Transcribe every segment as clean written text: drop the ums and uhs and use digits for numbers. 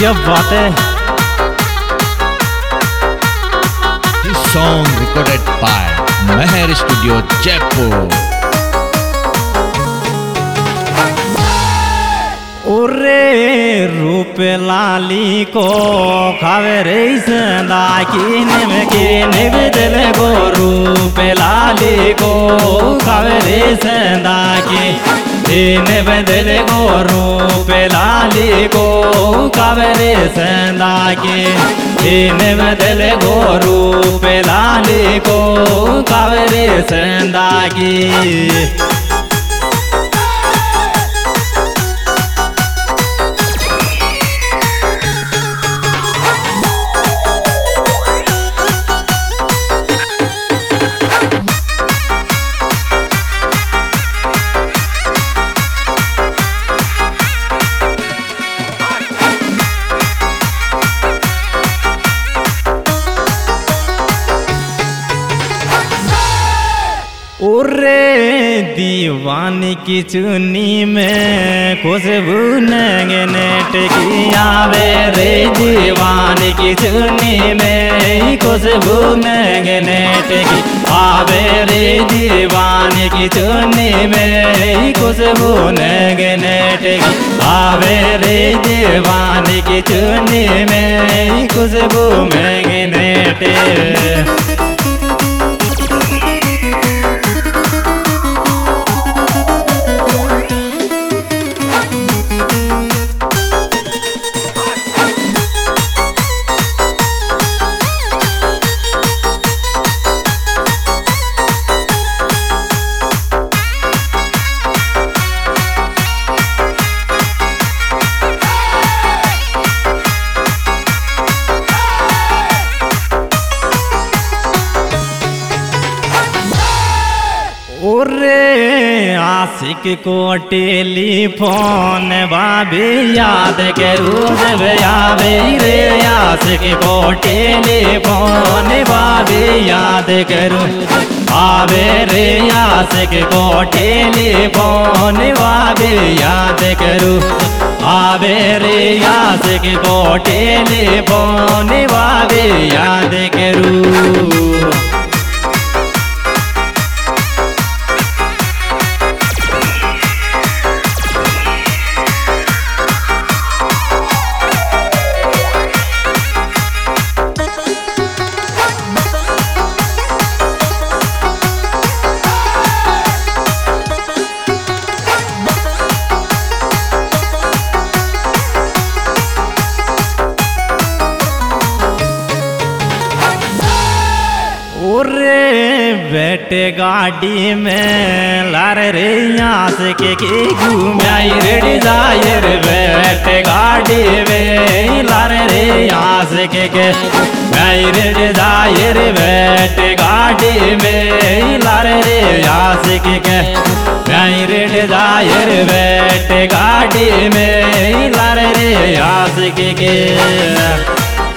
क्या बात है। This song recorded by Meher Studio Jaipur. ओरे रूप लाली को खावे रे संदा की निम दिल को रूप लाली को खावे रे संदा की निम दिल को रूप लाली को खावे रे संदा की निम दिल को रूप लाली को खावे रे संदा की। ओरे दीवानी की चुन्नी में खुशबू नेट की आवे रे दीवानी की चुन्नी में खुशबू नेट की आवे रे दीवानी की चुन्नी में खुशबू नेट की आवे रे दीवानी की चुन्नी में खुशबू नेट। ओरे आशिक को टेलीफोन बाबे याद करूँ जब आवे रे आशिक को टेलीफोन बाबे याद करूँ आवे रे आशिक को टेलीफोन बाबे याद करूँ आवे रे आशिक को टेलीफोन बाबे याद करूँ। ओरे बैठे गाड़ी में लार रे यहाँ से के घूमाई रे डिजायर बैठे गाड़ी में लार रे यहाँ से के मैं रे डिजायर बैठे गाड़ी में लार रे यहाँ से के मैं रे डिजायर बैठे गाड़ी में लार रे यहाँ से के।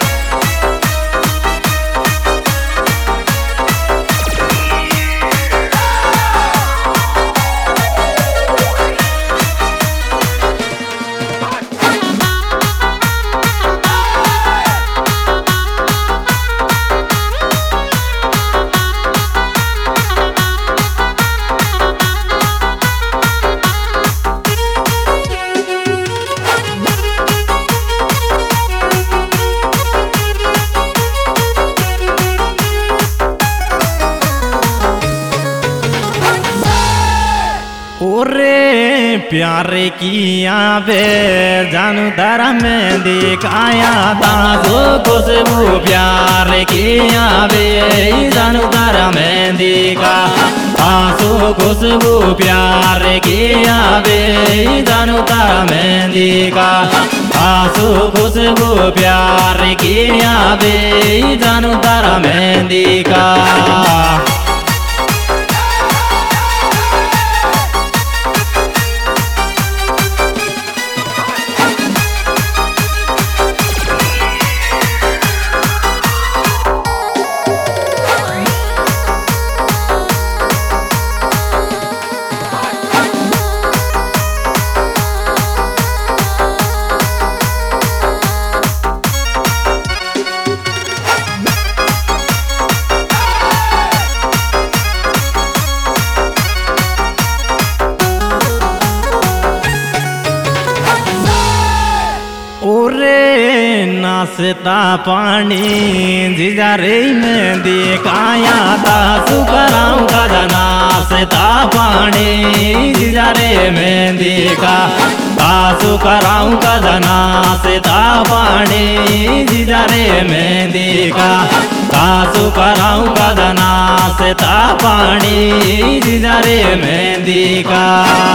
ओरे प्यारे किया बे जानू तारा में दिखाया ताजो खुशबू प्यार किया बे जानू तारा में दिखा ताजो खुशबू प्यार किया बे जानू तारा में दिखा ताजो खुशबू प्यार किया बे जानू तारा में दिखा। नाचता पानी जीजा रे मेहंदी काया तासु कराऊं का नाचता पानी जीजा रे मेहंदी का तासु कराऊं का नाचता पानी जीजा रे मेहंदी का तासु कराऊं का नाचता पानी जीजा रे मेहंदी का।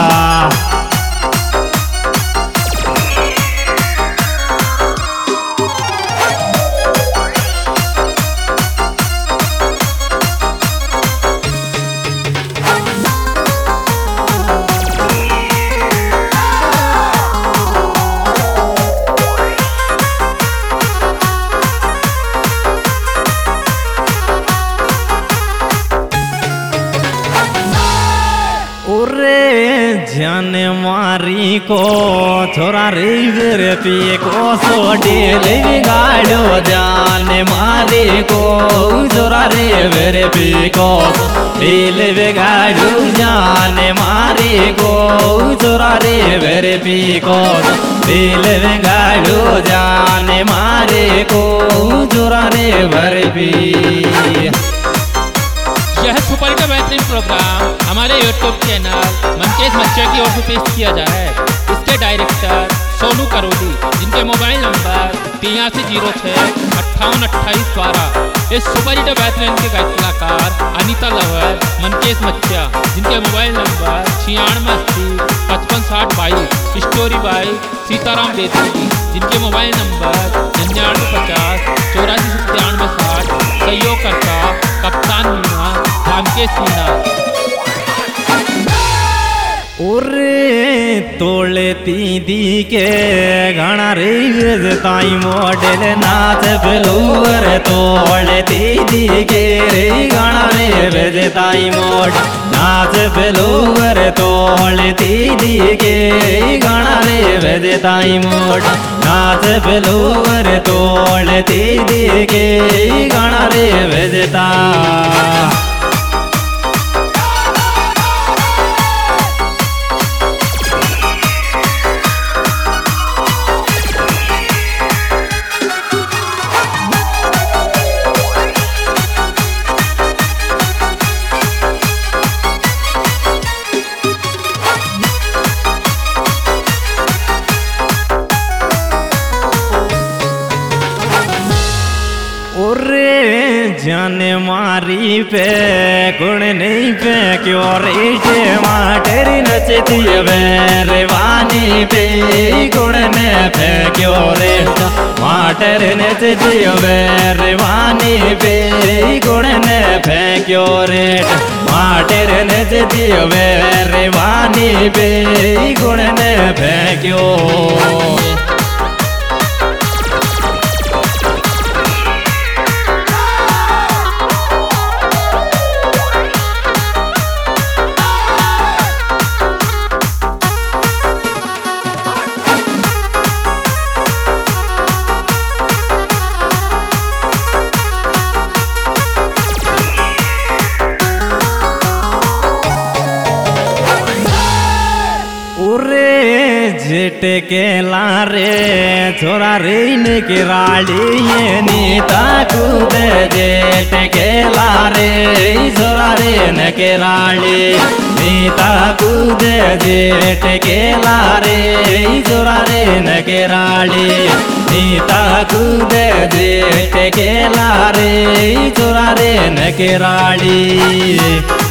जान मारी को छोरा रे वीर पी को सोडेल बिगाड़ो जान मारी को छोरा रे वीर पी को दिल बिगाड़ो जान मारी को छोरा रे वीर पी को दिल बिगाड़ो जान मारी को छोरा रे वीर पी। यह सुपर का बेहतरीन प्रोग्राम हमारे यूट्यूब चैनल मनकेश मच्छर की ओर से पेश किया जाए है। इसके डायरेक्टर सोनू करोली, जिनके मोबाइल नंबर 8306582812। इस सुपर हिट बेहतरीन के गायक कलाकार अनीता लवर मनकेश मच्छिया, जिनके mobile number 9680556022। Story by Sitaram Bedgi, जिनके मोबाइल नंबर 9950 849760। सहयोगकर्ता कप्तान मीना रामकेश मीना। उरे तोले दीदी के गाना रे ताई मॉडल नाच बेलूर तोले दीदी के रे गाना रे भेजताई मॉडल नाच बेलूर तोले दीदी के गाना रे भेजताई मॉडल नाच बेलूर तोले दीदी के गाना रे भेजता। जाने मारी पे गुण नहीं पे क्यों रेटे माटेरी नचती वेरवानी पे गुण ने पे क्यों रे माटर नचती वेरवानी पे गुण ने पे क्यों रे माटर नचती वेरवानी पे गुण ने पे क्यों। जेट के लारे छोरा रे के राड़ी ये नीता कूद जेट के लारे छोरा रे के राड़ी नीता कूद जेट के लारे छोरा रे के राड़ी नीता कूद जेट के लारे छोरा रे के राड़ी।